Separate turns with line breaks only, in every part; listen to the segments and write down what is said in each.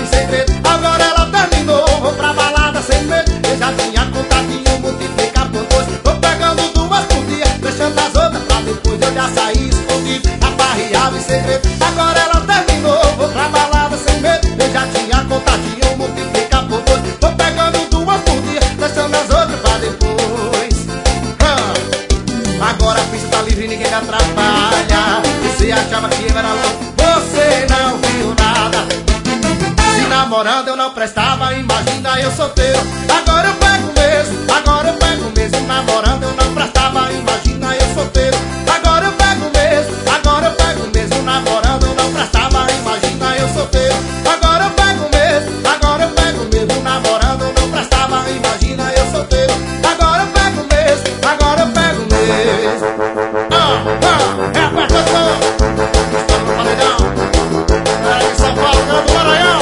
segredo, agora ela terminou. Vou pra balada sem medo, eu já tinha contatinho, multiplicar por dois. Tô pegando duas por dia, deixando as outras pra depois. Eu já saí escondido, aparreava em segredo, agora ela terminou. Vou pra balada sem medo, eu já tinha contatinho, multiplicar por dois. Tô pegando duas por dia, deixando as outras pra depois. Agora a pista tá livre, ninguém me atrapalha. Você achava que eu era louco, você não viu nada. Se namorando eu não prestava, imagina eu solteiro. Agora eu pego mesmo, agora eu pego mesmo. Namorando eu não prestava, imagina eu solteiro. Agora eu pego mesmo, agora eu pego mesmo. Namorando eu não prestava, imagina eu solteiro. Agora eu pego mesmo, agora eu pego mesmo. Namorando eu não prestava, imagina eu solteiro. Agora eu pego mesmo, agora eu pego mesmo. É a parte do estou no paredão. É de São Paulo, não do Maranhão.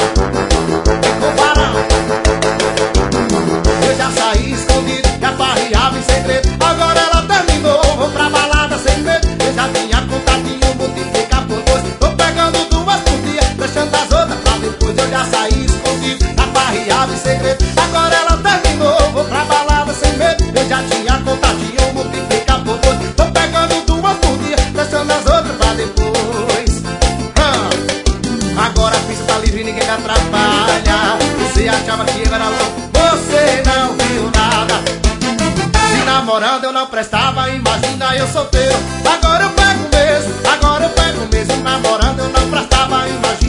Eu já saí escondido, já farreava em segredo, agora ela terminou. Vou pra balada sem medo, eu já tinha contatinho, multiplicar por dois. Tô pegando duas por dia, deixando as outras pra depois. Eu já saí escondido, já farreava em segredo, agora ela terminou. Vou pra balada sem medo, eu já tinha contatinho, multiplicar por dois. Tô pegando duas por dia, deixando as outras pra depois. Agora a pista tá livre, ninguém me atrapalha. Você achava que eu era louco, você não viu nada. Se namorando eu não prestava, imagina eu solteiro. Agora eu pego mesmo, agora eu pego mesmo. Namorando eu não prestava, imagina